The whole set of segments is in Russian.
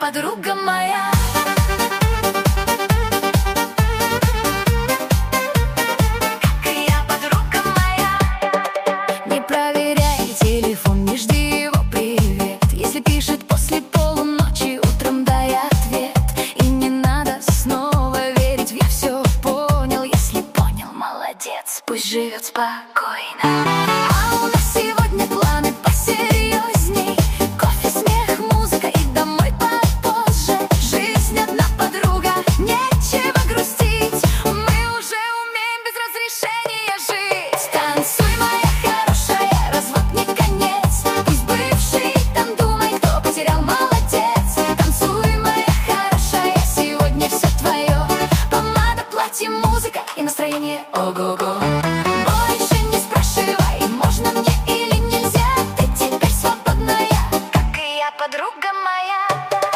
подруга моя. Как и я, подруга моя. Не проверяй телефон, не жди его привет. Если пишет после полуночи, утром дай ответ. И не надо снова верить в «я все понял». Если понял, молодец, пусть живет спокойно. А у нас сегодня планы посерьезней. Кофе, смех, музыка и домой попозже. Жизнь одна, подруга, нечего грустить. Мы уже умеем без разрешения жить. Танцуй, моя хорошая, развод не конец. Пусть бывший там думает, кто потерял, молодец. Танцуй, моя хорошая, сегодня все твое. Помада, платье, музыка и настроение ого-го. Больше не спрашивай, можно мне или нельзя. Ты теперь свободная, как и я, подруга моя.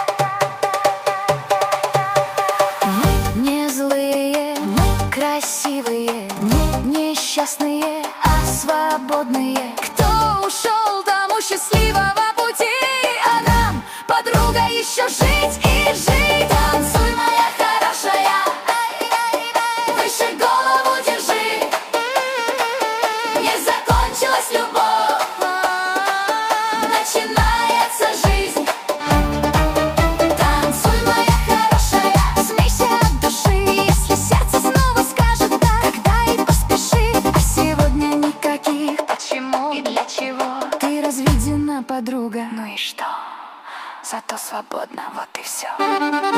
Мы не злые, мы красивые, не несчастные, а свободные. Кто ушел, тому счастливого пути. А нам, подруга, еще жить и жить. Танцуй, моя хорошая, выше голову держи. Не закончилась любовь, начинается жизнь. Танцуй, моя хорошая, смейся от души. Если сердце снова скажет «да», тогда и поспеши. А сегодня никаких почему и для чего. Ты разведена, подруга, ну и что? Зато свободна, вот и все.